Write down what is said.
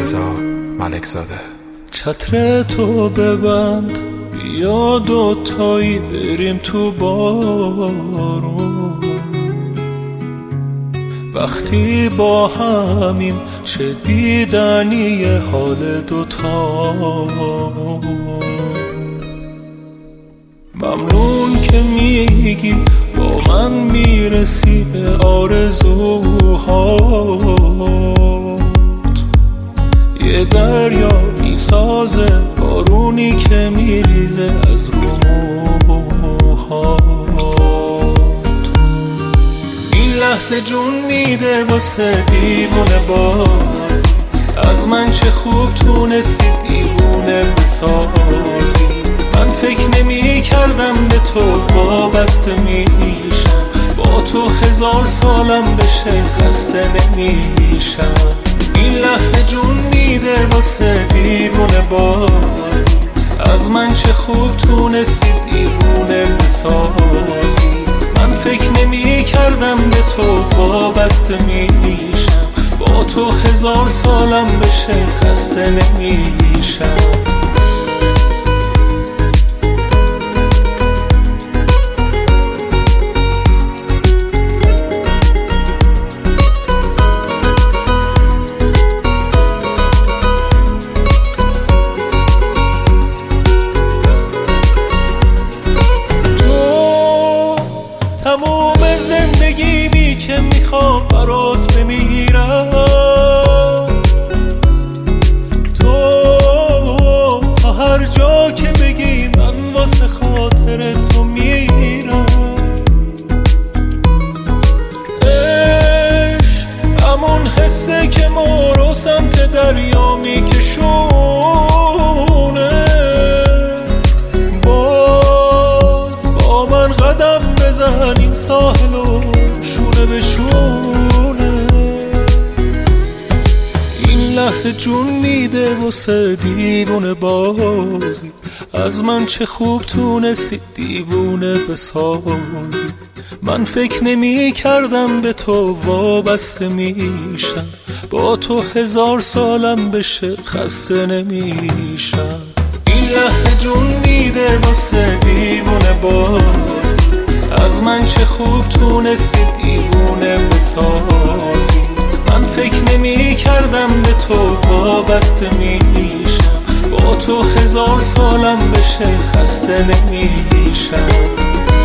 رضا ملکزاده. چتر تو ببند بیا دوتایی بریم تو بارون، وقتی با همیم چه دیدنی حال دوتامون. ممنون که میگی با من میرسی به آرزوهات، یه دریا میسازه بارونی که میریزه از رو موهات. این لحظه جون میده واسه دیوونه باز، از من چه خوب تونستی دیوونه بسازی. من فکر نمی کردم به تو وابسته میشم، با تو 1000 سالم بشه خسته نمیشم. این لحظه جون میده واسه دیوونه باز، از من چه خوب تونستی دیوونه بسازی. من فکر نمی کردم به تو وابسته میشم، با تو 1000 سالم بشه خسته نمیشم. تموم زندگیمی که میخوام برات بمیرم، تو تا هر جا که بگی من واسه خاطر تو میرم. عشق همون حسه که ما رو سمت دریا میکشونه، باز با من قدم بزن این ساحل و شونه به شونه. این لحظه جون میده واسه دیوونه بازی، از من چه خوب تونستی دیوونه بسازی. من فکر نمی کردم به تو وابسته میشم، با تو 1000 سالم بشه خسته نمیشم. این لحظه جون میده واسه دیوونه باز، از من چه خوب تونستی دیوونه بسازی. من فکر نمی کردم به تو وابسته میشم، با تو 1000 سالم بشه خسته نمیشم.